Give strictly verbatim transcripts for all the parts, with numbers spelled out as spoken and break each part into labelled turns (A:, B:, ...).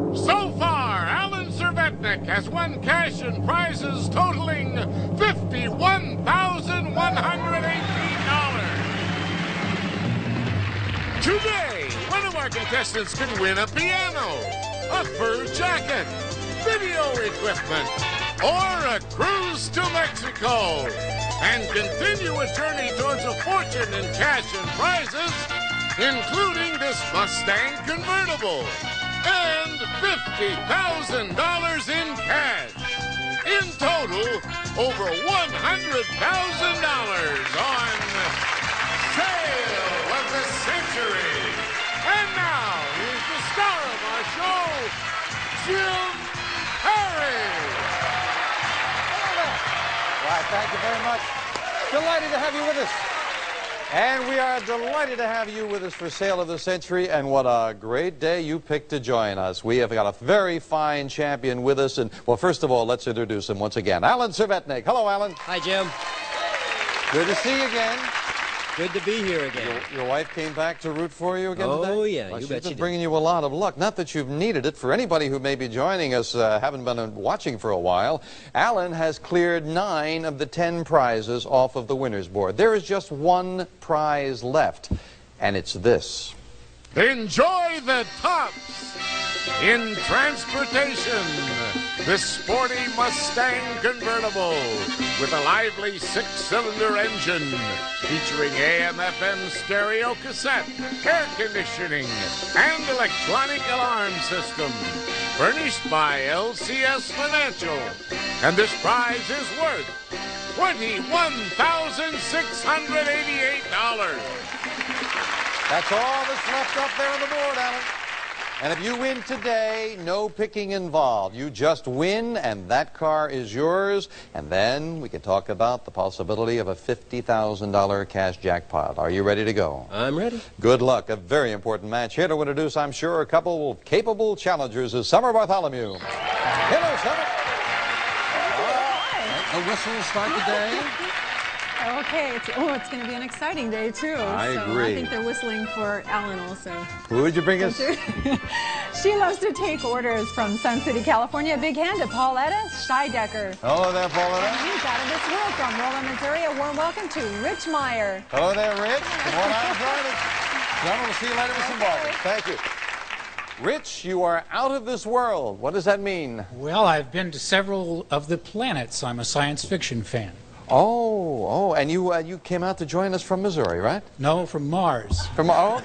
A: So far, Alan Cervetnik has won cash and prizes totaling fifty-one thousand one hundred eighteen dollars. Today, one of our contestants can win a piano, a fur jacket, video equipment, or a cruise to Mexico, and continue a journey towards a fortune in cash and prizes, including this Mustang convertible and fifty thousand dollars in cash. In total, over one hundred thousand dollars on Sale of the Century. And now, here's the star of our show, Jim Perry.
B: Why, thank you very much. Delighted to have you with us. And we are delighted to have you with us for Sale of the Century, and what a great day you picked to join us. We have got a very fine champion with us, and, well, first of all, let's introduce him once again. Alan Cervetnik. Hello, Alan.
C: Hi, Jim.
B: Good to see you again.
C: Good to be here again.
B: Your, your wife came back to root for you again
C: oh,
B: today?
C: Oh, yeah,
B: well,
C: you
B: she's
C: bet
B: been
C: she
B: bringing
C: did.
B: you a lot of luck. Not that you've needed it. For anybody who may be joining us, uh, haven't been uh, watching for a while, Alan has cleared nine of the ten prizes off of the winner's board. There is just one prize left, and it's this.
A: Enjoy the tops in transportation. This sporty Mustang convertible with a lively six-cylinder engine featuring A M F M stereo cassette, air conditioning, and electronic alarm system. Furnished by L C S Financial. And this prize is worth twenty-one thousand six hundred eighty-eight dollars.
B: That's all that's left up there on the board, Alan. And if you win today, no picking involved. You just win, and that car is yours. And then we can talk about the possibility of a fifty thousand dollar cash jackpot. Are you ready to go?
C: I'm ready.
B: Good luck. A very important match here to introduce, I'm sure, a couple of capable challengers is Summer Bartholomew. Hello, Summer.
D: Hi.
B: The whistle will start the day.
D: Okay, it's, oh, it's going to be an exciting day, too.
B: I
D: so
B: agree.
D: I think they're whistling for Ellen also.
B: Who would you bring us?
D: She loves to take orders from Sun City, California. Big hand to Pauletta Scheidecker.
B: Hello there, Pauletta.
D: He's out of this world from Roland, Missouri. A warm welcome to Rich Meyer.
B: Hello there, Rich. Good morning. I'm Friday. John, we'll see you later with some bargains. Thank you. Rich, you are out of this world. What does that mean?
E: Well, I've been to several of the planets. I'm a science fiction fan.
B: Oh, oh, and you uh, you came out to join us from Missouri, right?
E: No, from Mars.
B: From oh,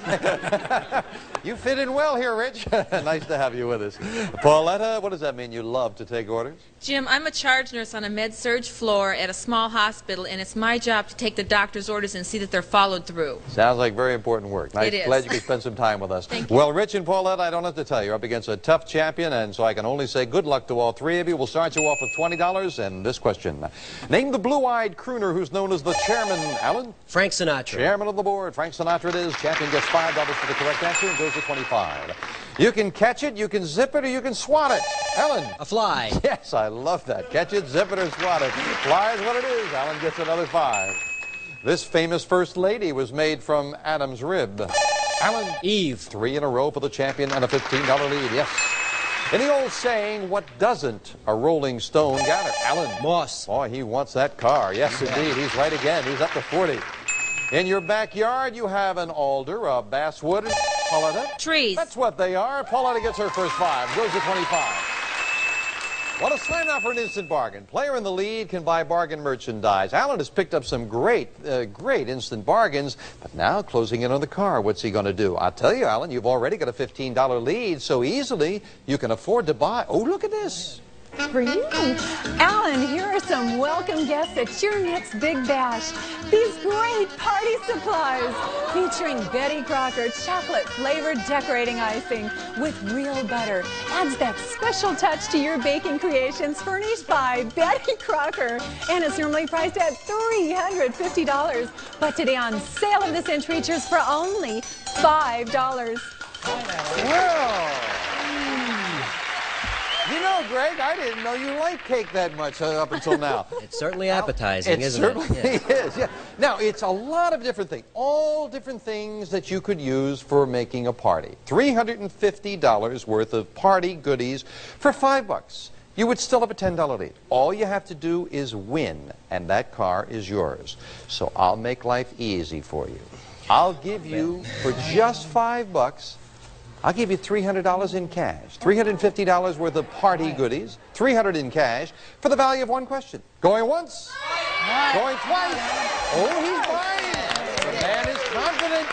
B: you fit in well here, Rich. Nice to have you with us. Pauletta, what does that mean? You love to take orders?
F: Jim, I'm a charge nurse on a med-surg floor at a small hospital, and it's my job to take the doctor's orders and see that they're followed through.
B: Sounds like very important work. Nice.
F: It is.
B: Glad you could spend some time with us.
F: Thank you.
B: Well, Rich and Paulette, I don't have to tell you, you're up against a tough champion, and so I can only say good luck to all three of you. We'll start you off with twenty dollars, and this question. Name the blue-eyed crooner who's known as the chairman, Alan?
C: Frank Sinatra.
B: Chairman of the board, Frank Sinatra it is. Champion gets five dollars for the correct answer and goes to twenty-five. You can catch it, you can zip it, or you can swat it. Alan?
C: A fly.
B: Yes, I love that. Catch it, zip it, or swat it. Fly is what it is. Alan gets another five. This famous first lady was made from Adam's rib. Alan?
C: Eve.
B: Three in a row for the champion and a fifteen dollar lead. Yes. Any old saying, what doesn't a rolling stone gather? Alan?
C: Moss.
B: Boy, he wants that car. Yes, indeed. He's right again. He's up to forty. In your backyard, you have an alder, a basswood, Pauletta?
F: Trees.
B: That's what they are. Pauletta gets her first five. Goes to twenty-five. What a sign up for an instant bargain. Player in the lead can buy bargain merchandise. Alan has picked up some great, uh, great instant bargains, but now closing in on the car. What's he going to do? I'll tell you, Alan, you've already got a fifteen dollar lead, so easily you can afford to buy. Oh, look at this.
D: For you. Alan, here are some welcome guests at your next Big Bash. These great party supplies featuring Betty Crocker chocolate-flavored decorating icing with real butter. Adds that special touch to your baking creations, furnished by Betty Crocker. And it's normally priced at three hundred fifty dollars. But today on Sale of the Century, just for only five dollars.
B: Well. You know, Greg, I didn't know you liked cake that much uh, up until now.
C: It's certainly appetizing,
B: It
C: isn't
B: certainly
C: it?
B: is, yeah. Now, it's a lot of different things, all different things that you could use for making a party. three hundred fifty dollars worth of party goodies for five bucks. You would still have a ten dollar lead. All you have to do is win, and that car is yours. So I'll make life easy for you. I'll give you, for just five bucks, I'll give you three hundred dollars in cash. three hundred fifty dollars worth of party goodies, three hundred dollars in cash, for the value of one question. Going once, going twice. Oh, he's buying. The man is confident.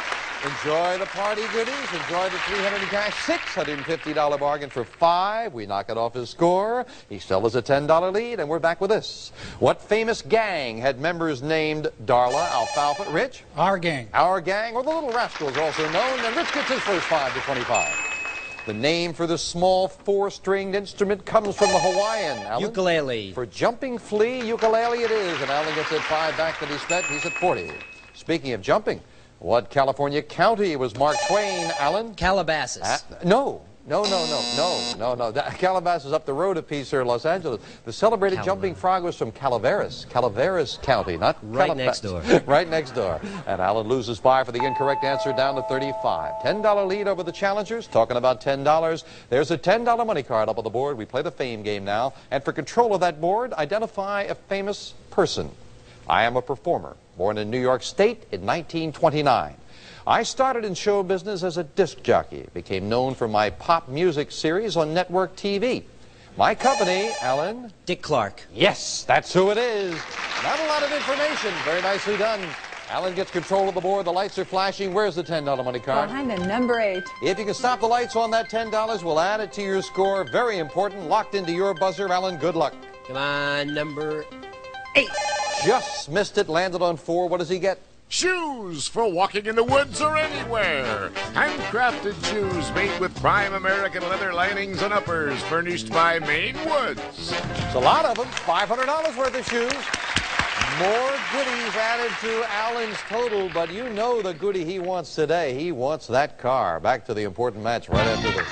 B: Enjoy the party goodies. Enjoy the three hundred dollars in cash. six hundred fifty dollar bargain for five. We knock it off his score. He still has a ten dollar lead, and we're back with this. What famous gang had members named Darla, Alfalfa, Rich?
E: Our gang.
B: Our gang, or the Little Rascals, also known. And Rich gets his first five to twenty-five. The name for the small four-stringed instrument comes from the Hawaiian. Alan?
C: Ukulele.
B: For jumping flea, ukulele it is. And Alan gets at five back that he spent. He's at forty. Speaking of jumping, what California county was Mark Twain, Alan?
C: Calabasas.
B: Uh, no. No, no, no, no, no, no. That, Calabasas is up the road a piece here in Los Angeles. The celebrated
C: Calamar.
B: jumping frog was from Calaveras, Calaveras County, not
C: Right
B: Calabas-
C: next door.
B: Right next door. And Alan loses five for the incorrect answer, down to thirty-five. ten dollar lead over the challengers. Talking about ten dollars. There's a ten dollar money card up on the board. We play the fame game now. And for control of that board, identify a famous person. I am a performer, born in New York State in nineteen twenty-nine. I started in show business as a disc jockey, became known for my pop music series on network T V. My company, Alan?
C: Dick Clark.
B: Yes, that's who it is. Not a lot of information. Very nicely done. Alan gets control of the board. The lights are flashing. Where's the ten dollar money card?
D: Behind the number eight.
B: If you can stop the lights on that ten dollars, we'll add it to your score. Very important. Locked into your buzzer. Alan, good luck.
C: Come on, number eight.
B: Just missed it. Landed on four. What does he get?
A: Shoes for walking in the woods or anywhere. Handcrafted shoes made with prime American leather linings and uppers, furnished by Maine Woods.
B: It's a lot of them. five hundred dollars worth of shoes. More goodies added to Alan's total, but you know the goodie he wants today. He wants that car. Back to the important match right after this.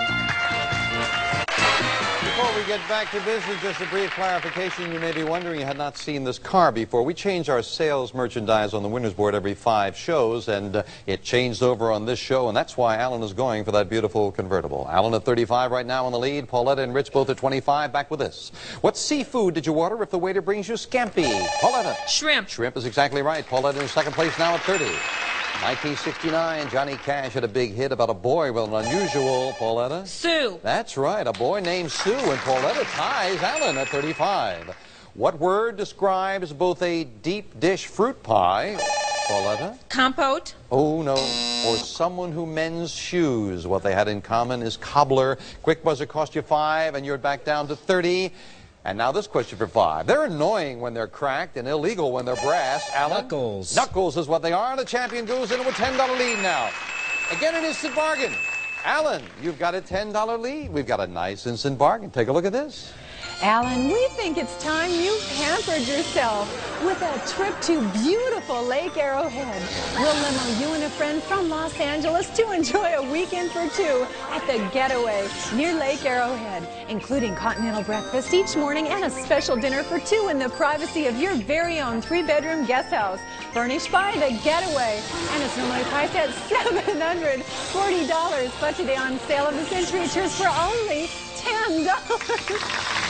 B: Before we get back to business, just a brief clarification. You may be wondering, you had not seen this car before. We change our sales merchandise on the winner's board every five shows, and uh, it changed over on this show, and that's why Alan is going for that beautiful convertible. Alan at thirty-five right now in the lead. Pauletta and Rich both at twenty-five. Back with this. What seafood did you order if the waiter brings you scampi? Pauletta.
F: Shrimp.
B: Shrimp is exactly right. Pauletta in second place now at thirty. nineteen sixty-nine, Johnny Cash had a big hit about a boy with an unusual, Pauletta.
F: Sue.
B: That's right, a boy named Sue, and Pauletta ties Alan at thirty-five. What word describes both a deep dish fruit pie, Pauletta?
F: Compote.
B: Oh, no. Or someone who mends shoes. What they had in common is cobbler. Quick buzzer cost you five, and you're back down to thirty. And now this question for five. They're annoying when they're cracked and illegal when they're brass. Alan?
C: Knuckles.
B: Knuckles is what they are. The champion goes into a ten dollar lead now. Again, an instant bargain. Alan, you've got a ten dollar lead. We've got a nice instant bargain. Take a look at this.
D: Alan, we think it's time you pampered yourself with a trip to beautiful Lake Arrowhead. We'll limo you and a friend from Los Angeles to enjoy a weekend for two at the Getaway near Lake Arrowhead, including continental breakfast each morning and a special dinner for two in the privacy of your very own three-bedroom guest house, furnished by the Getaway. And it's normally priced at seven hundred forty dollars, but today on sale of the century, it yours for only ten dollars.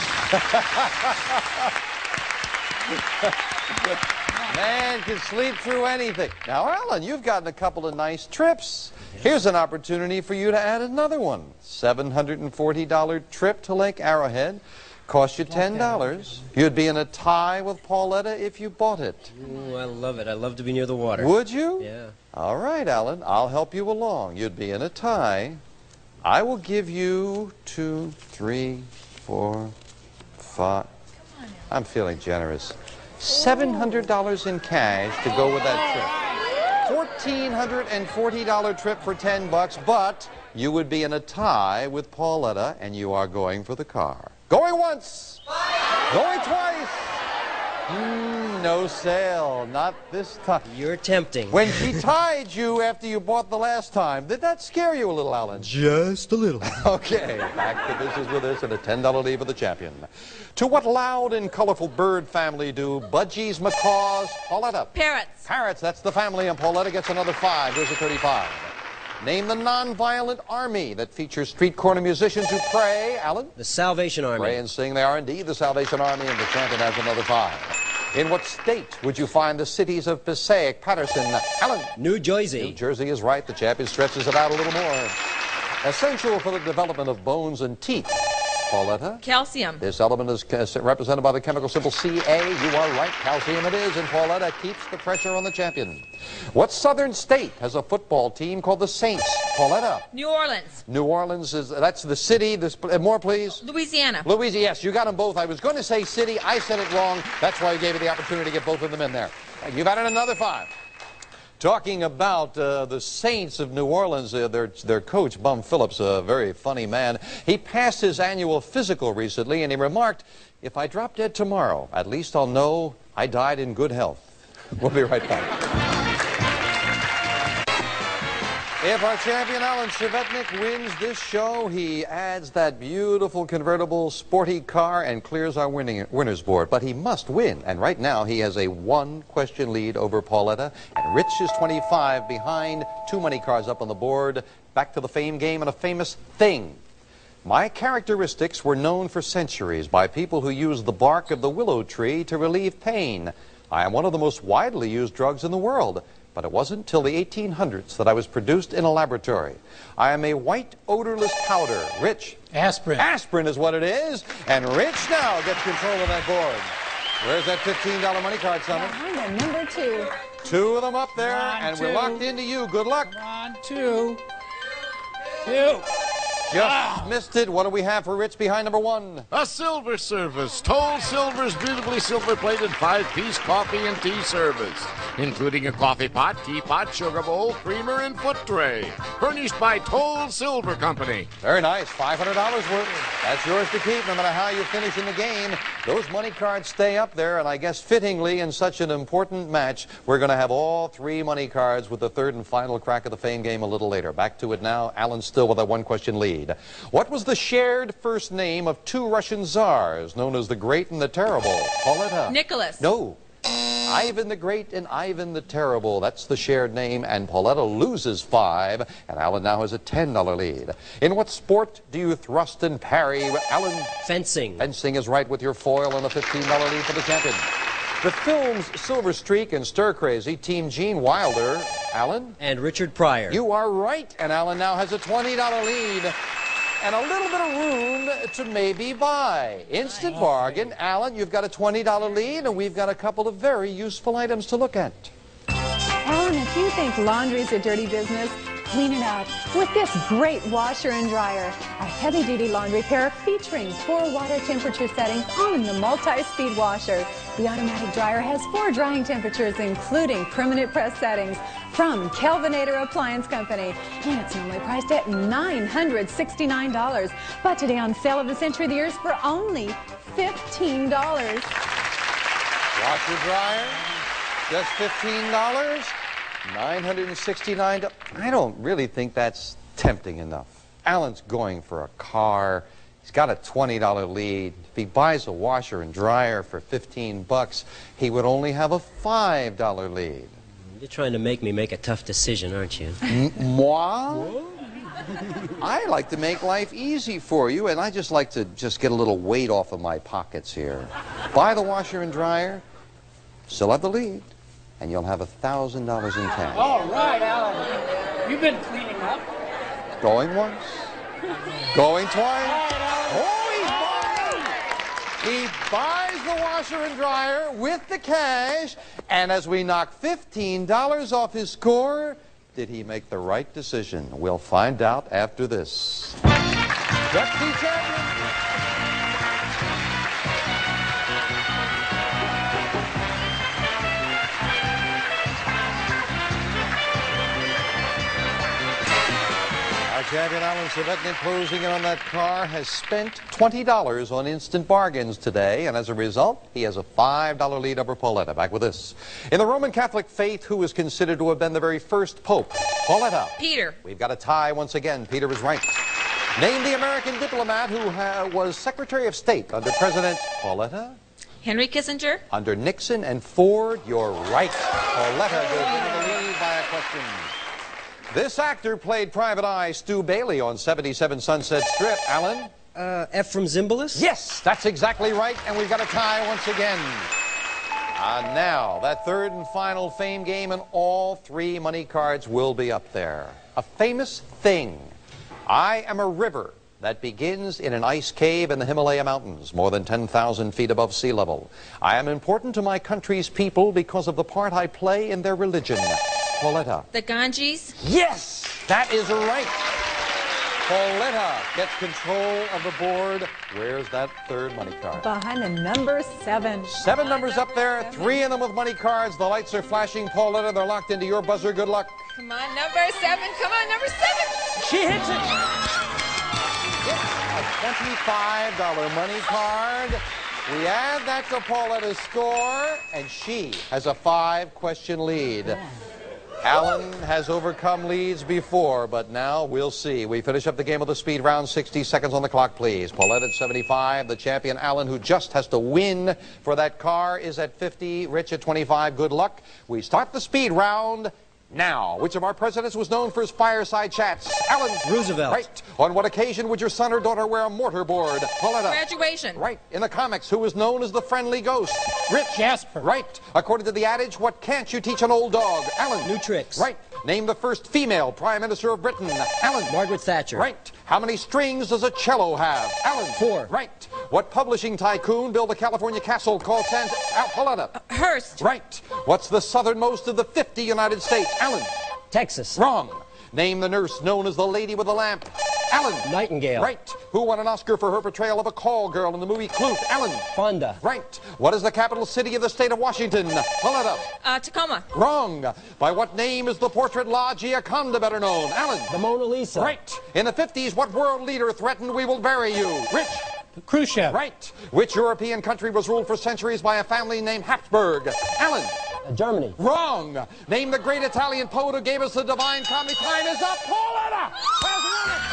B: Man can sleep through anything. Now, Alan, you've gotten a couple of nice trips. Here's an opportunity for you to add another one. seven hundred forty dollar trip to Lake Arrowhead. Cost you ten dollars. You'd be in a tie with Pauletta if you bought it.
C: Ooh, I love it. I love to be near the water.
B: Would you?
C: Yeah.
B: All right, Alan. I'll help you along. You'd be in a tie. I will give you two, three, four, five. I'm feeling generous. seven hundred dollars in cash to go with that trip. one thousand four hundred forty dollar trip for ten bucks, but you would be in a tie with Pauletta, and you are going for the car. Going once. Going twice. Mm, no sale. Not this time.
C: You're tempting.
B: When she tied you after you bought the last time, did that scare you a little, Alan?
C: Just a little.
B: Okay, back to business with us and a ten dollar lead for the champion. To what loud and colorful bird family do budgies, macaws, Pauletta?
F: Parrots.
B: Parrots, that's the family, and Pauletta gets another five. Goes to thirty-five. Name the nonviolent army that features street corner musicians who pray. Alan?
C: The Salvation Army.
B: Pray and sing. They are indeed the Salvation Army, and the champion has another five. In what state would you find the cities of Passaic, Patterson, Alan?
C: New Jersey.
B: New Jersey is right. The champion stretches it out a little more. Essential for the development of bones and teeth. Pauletta?
F: Calcium.
B: This element is uh, represented by the chemical symbol C A. You are right. Calcium it is, and Pauletta keeps the pressure on the champion. What southern state has a football team called the Saints? Pauletta?
F: New Orleans.
B: New Orleans is, that's the city. This, uh, more, please.
F: Louisiana.
B: Louisiana, yes, you got them both. I was going to say city. I said it wrong. That's why I gave you the opportunity to get both of them in there. You've added another five. Talking about uh, the Saints of New Orleans, uh, their, their coach, Bum Phillips, a very funny man, he passed his annual physical recently, and he remarked, if I drop dead tomorrow, at least I'll know I died in good health. We'll be right back. If our champion Alan Chevetnik wins this show, he adds that beautiful convertible sporty car and clears our winning, winner's board. But he must win, and right now he has a one-question lead over Pauletta, and Rich is twenty-five behind, two money cards up on the board. Back to the fame game and a famous thing. My characteristics were known for centuries by people who used the bark of the willow tree to relieve pain. I am one of the most widely used drugs in the world. But it wasn't till the eighteen hundreds that I was produced in a laboratory. I am a white, odorless powder. Rich?
E: Aspirin.
B: Aspirin is what it is. And Rich now gets control of that board. Where's that fifteen dollar money card, Summer?
D: Behind the number two.
B: Two of them up there,
E: Come on,
B: and
E: two.
B: we're locked into you. Good luck.
E: Come on, two. Two.
B: Just missed it. What do we have for Rich behind number one?
A: A silver service. Toll Silver's beautifully silver-plated five-piece coffee and tea service, including a coffee pot, teapot, sugar bowl, creamer, and foot tray. Furnished by Toll Silver Company.
B: Very nice. five hundred dollars worth. That's yours to keep no matter how you finish in the game. Those money cards stay up there, and I guess fittingly in such an important match, we're going to have all three money cards with the third and final crack of the fame game a little later. Back to it now. Alan still with a one-question lead. What was the shared first name of two Russian czars known as the Great and the Terrible? Pauletta?
F: Nicholas.
B: No. Ivan the Great and Ivan the Terrible. That's the shared name, and Pauletta loses five, and Alan now has a ten dollar lead. In what sport do you thrust and parry? Alan?
C: Fencing.
B: Fencing is right with your foil and a fifteen dollar lead for the champion. The films Silver Streak and Stir Crazy team Gene Wilder. Alan?
C: And Richard Pryor.
B: You are right, and Alan now has a twenty dollar lead and a little bit of room to maybe buy. Instant bargain. Alan, you've got a twenty dollar lead, and we've got a couple of very useful items to look at.
D: Alan, if you think laundry's a dirty business, clean it up with this great washer and dryer. A heavy-duty laundry pair featuring four water temperature settings on the multi-speed washer. The automatic dryer has four drying temperatures, including permanent press settings from Kelvinator Appliance Company. And it's normally priced at nine hundred sixty-nine dollars. But today on sale of the century of the years for only fifteen dollars.
B: Washer dryer, just fifteen dollars. nine hundred sixty-nine dollars. I don't really think that's tempting enough. Alan's going for a car. He's got a twenty dollar lead. If he buys a washer and dryer for fifteen bucks, he would only have a five dollar lead.
C: You're trying to make me make a tough decision, aren't you?
B: M moi? I like to make life easy for you, and I just like to just get a little weight off of my pockets here. Buy the washer and dryer, still have the lead, and you'll have a thousand dollars in cash.
G: All right, Alan. You've been cleaning up.
B: Going once, going twice. Oh, he buys! He buys the washer and dryer with the cash, and as we knock fifteen dollars off his score, did he make the right decision? We'll find out after this. Deputy Champion. champion Alan Savetnik, closing in on that car, has spent twenty dollars on instant bargains today, and as a result, he has a five dollar lead over Pauletta. Back with this. In the Roman Catholic faith, who is considered to have been the very first pope? Pauletta.
F: Peter.
B: We've got a tie once again. Peter is right. Name the American diplomat who uh, was Secretary of State under President Pauletta.
F: Henry Kissinger.
B: Under Nixon and Ford. You're right. Pauletta goes into the lead by a question. This actor played Private Eye Stu Bailey on seventy-seven Sunset Strip. Alan?
C: Uh, Ephraim Zimbalist?
B: Yes, that's exactly right, and we've got a tie once again. Uh, now, that third and final fame game, and all three money cards will be up there. A famous thing. I am a river that begins in an ice cave in the Himalaya Mountains, more than ten thousand feet above sea level. I am important to my country's people because of the part I play in their religion. Pauletta.
F: The Ganges.
B: Yes, that is right. Pauletta gets control of the board. Where's that third money card?
D: Behind the number seven.
B: Seven numbers up there, three of them with money cards. The lights are flashing. Pauletta, they're locked into your buzzer. Good luck.
F: Come on, number seven. Come on, number seven.
C: She hits it!
B: A twenty-five dollar money card. We add that to Pauletta's score, and she has a five-question lead. Alan has overcome leads before, but now we'll see. We finish up the game with a speed round. sixty seconds on the clock, please. Paulette at seventy-five. The champion, Alan, who just has to win for that car, is at fifty. Rich at twenty-five. Good luck. We start the speed round now. Which of our presidents was known for his fireside chats? Alan.
C: Roosevelt.
B: Right. On what occasion would your son or daughter wear a mortarboard? Pauletta.
F: Graduation.
B: Right. In the comics, who is known as the friendly ghost? Rich.
G: Jasper.
B: Right. According to the adage, what can't you teach an old dog? Alan.
C: New tricks.
B: Right. Name the first female Prime Minister of Britain. Alan.
C: Margaret Thatcher.
B: Right. How many strings does a cello have? Alan.
C: Four.
B: Right. What publishing tycoon built a California castle called San... Al Pauletta.
F: Hearst.
B: Right. What's the southernmost of the fifty United States? Alan.
C: Texas.
B: Wrong. Name the nurse known as the Lady with the Lamp. Alan.
C: Nightingale.
B: Right. Who won an Oscar for her portrayal of a call girl in the movie Clute? Alan.
C: Fonda.
B: Right. What is the capital city of the state of Washington? Pull it up.
F: Uh, Tacoma.
B: Wrong. By what name is the portrait La Gioconda better known? Alan.
C: The Mona Lisa.
B: Right. In the fifties, what world leader threatened we will bury you? Rich.
G: Khrushchev.
B: Right. Which European country was ruled for centuries by a family named Habsburg? Alan.
C: Uh, Germany.
B: Wrong. Name the great Italian poet who gave us the Divine Comedy. Time is up. Pauletta has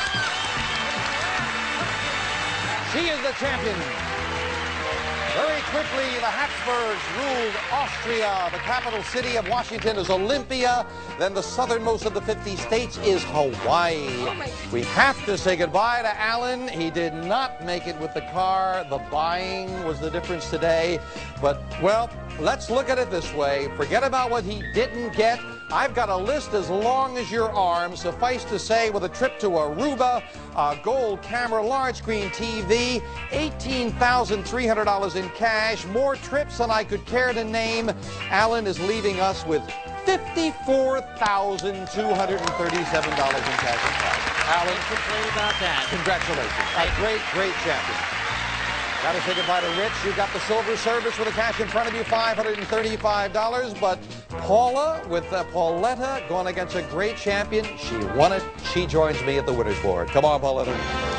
B: won it. She is the champion. Very quickly, the Habsburgs ruled Austria. The capital city of Washington is Olympia. Then the southernmost of the fifty states is Hawaii.
F: Oh
B: We have to say goodbye to Alan. He did not make it with the car. The buying was the difference today. But, well, let's look at it this way. Forget about what he didn't get. I've got a list as long as your arm. Suffice to say, with a trip to Aruba, a gold camera, large screen T V, eighteen thousand three hundred dollars in cash, more trips than I could care to name, Alan is leaving us with fifty-four thousand two hundred thirty-seven dollars in cash and prize. Alan,
C: Complain about that.
B: congratulations. A great, great champion. Got to say goodbye to Rich. You got the silver service with the cash in front of you, five hundred thirty-five dollars. But Paula, with uh, Pauletta, going against a great champion, she won it. She joins me at the winner's board. Come on, Pauletta.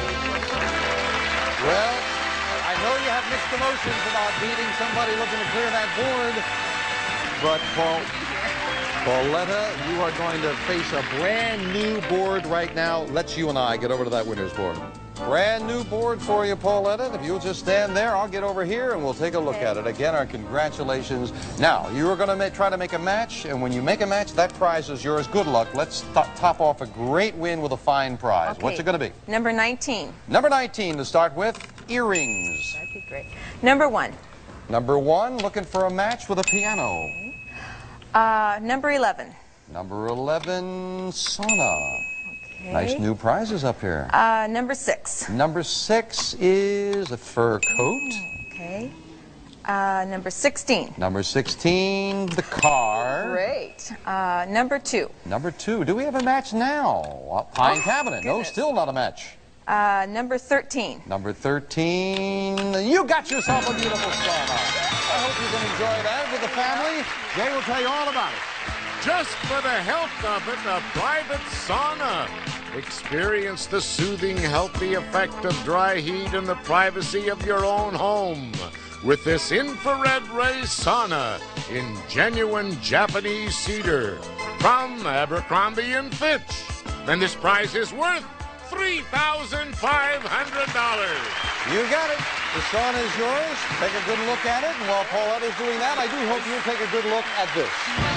B: Well, I know you have mixed emotions about beating somebody looking to clear that board. But, Paul, Pauletta, you are going to face a brand new board right now. Let's you and I get over to that winner's board. Brand new board for you, Pauletta. If you'll just stand there, I'll get over here and we'll take a look at it. Again, our congratulations. Now, you are going to try to make a match, and when you make a match, that prize is yours. Good luck. Let's top off a great win with a fine prize.
H: Okay.
B: What's it going to be?
H: Number nineteen.
B: Number nineteen to start with, earrings.
H: That'd be great. Number one.
B: Number one, looking for a match with a piano.
H: Uh, number eleven.
B: Number eleven, sauna.
H: Okay.
B: Nice new prizes up here.
H: Uh, number six.
B: Number six is a fur coat.
H: Okay. Uh, number sixteen.
B: Number sixteen, the car.
H: Great. Uh, number two.
B: Number two, do we have a match now? Uh, Pine
H: Oh,
B: cabinet. No,
H: goodness.
B: still not a match.
H: Uh, number thirteen.
B: Number thirteen, you got yourself a beautiful sauna. I hope you can enjoy that with the family. Jay will tell you all about it.
A: Just for the health of it, a private sauna. Experience the soothing, healthy effect of dry heat in the privacy of your own home with this infrared ray sauna in genuine Japanese cedar from Abercrombie and Fitch. And this prize is worth three thousand five hundred dollars.
B: You got it. The sauna is yours. Take a good look at it. And while Pauletta's doing that, I do hope you'll take a good look at this.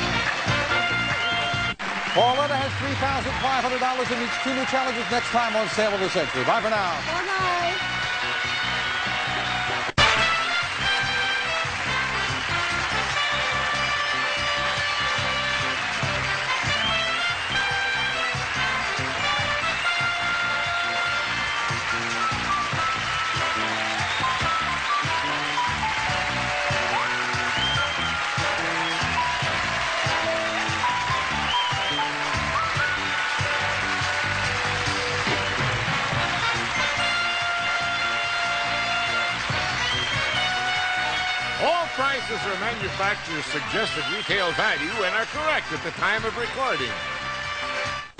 B: Pauletta has three thousand five hundred dollars and meets two new challenges next time on Sale of the Century. Bye for now.
D: Bye-bye.
A: All prices are manufacturer's suggested retail value and are correct at the time of recording.